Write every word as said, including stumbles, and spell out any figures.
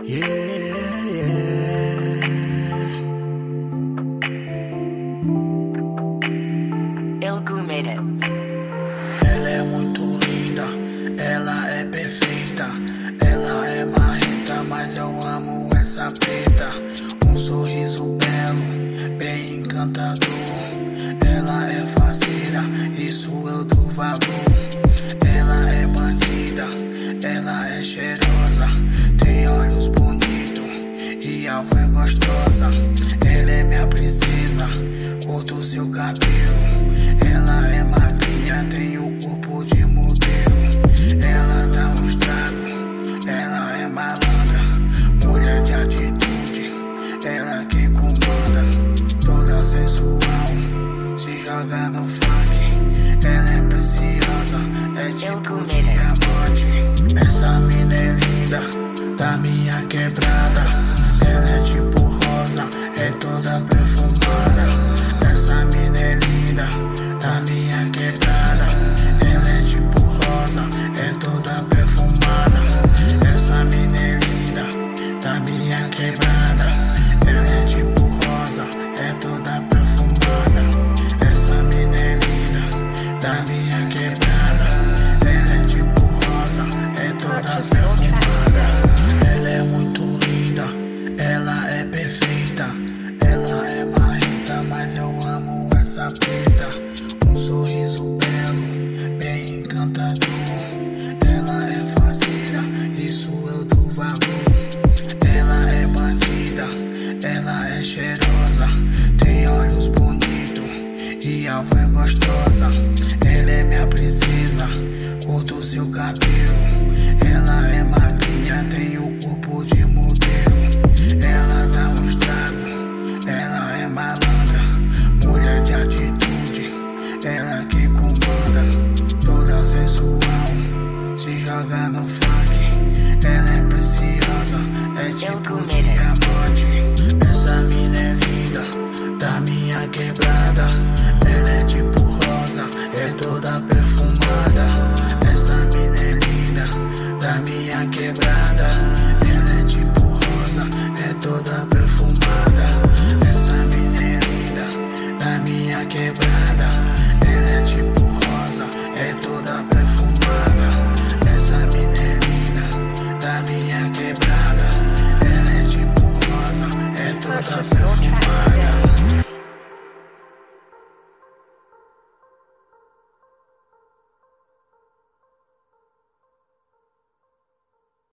Yeah, yeah. Elgu made it. Ela é muito linda, ela é perfeita. Ela é marrenta, mas eu amo essa preta. Um sorriso belo, bem encantador. Ela é faceira, isso eu dou valor. Ela é bandida, ela é cheirosa. Tem olhos bonitos e a voz gostosa. Ela é minha princesa, curto seu cabelo. Ela é magrinha, tem o corpo de modelo. Ela dá uns tragos, ela é malandra, mulher de atitude, ela que comanda. Toda sensual, se joga no funk. Ela é preciosa, é tipo diamante. Essa mina é linda, da minha quebrada. Ela é tipo rosa, é toda perfumada. Essa mina é linda, da minha quebrada. Ela é tipo rosa, é toda perfumada. Essa mina é linda, da minha quebrada. Ela é tipo rosa, é toda perfumada. Essa mina é linda, da minha quebrada. Ela é tipo rosa, é toda perfumada. Ela é muito linda, ela é perfeita. Ela é marrenta, mas eu amo essa preta. Um sorriso belo, bem encantador. Ela é faceira, isso eu dou valor. Ela é bandida, ela é cheirosa. Tem olhos bonitos e a voz gostosa. Ela é minha princesa, curto seu cabelo. Ela é magrinha, tem o corpo de modelo. Ela dá uns tragos, ela é malandra, mulher de atitude, ela que comanda. Toda sensual, se joga no funk. Ela é preciosa, é tipo diamante. Essa mina é linda, da minha quebrada. Ela é tipo rosa, é toda perfumada. Essa mina é linda, da minha quebrada. Ela é tipo rosa, é toda perfumada. Essa mina é linda, da minha quebrada. Ela é tipo rosa, é toda perfumada. Essa mina é linda, da minha quebrada. Ela é tipo rosa, é toda perfumada.